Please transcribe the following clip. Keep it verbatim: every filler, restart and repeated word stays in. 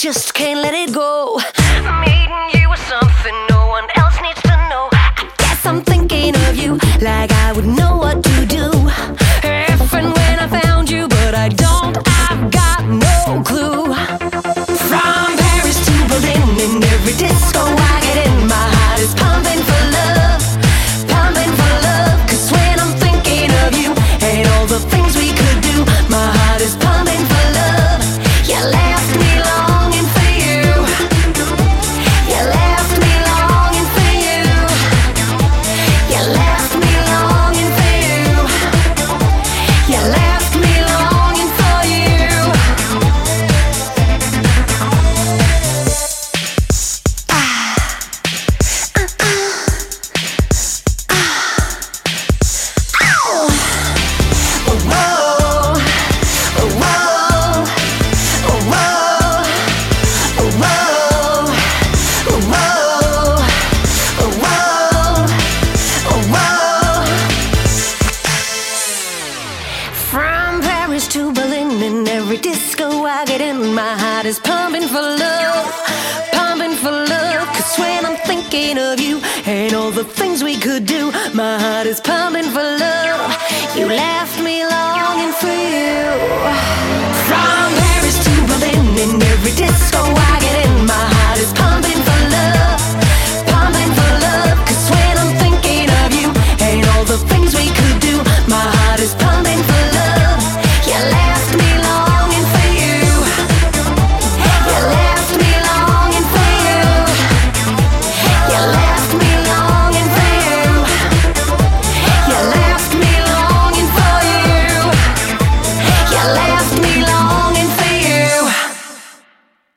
just can't let it go. Meeting you was something no one else needs to know. I guess I'm thinking of you like I would know what to do if and when I found you, but I don't, I've got no clue. From Paris to Berlin, in every disco I get in, my heart is pumping for love, pumping for love. Cause when I'm thinking of you and all the things we could do, my heart is pumping for love. You left me longing for you. You left me longing for you. You left me longing for you. You left me longing for you. Ah, uh, uh, ah, ow. Oh, whoa, oh, whoa, oh, whoa, oh, whoa, oh, whoa, oh, whoa, oh, whoa. From Paris to Berlin, in every disco I get in, my heart is pumping for love, pumping for love. Cause when I'm thinking of you and all the things we could do, my heart is pumping for love. You left me longing for you. From Paris to Berlin, in every disco I get in, my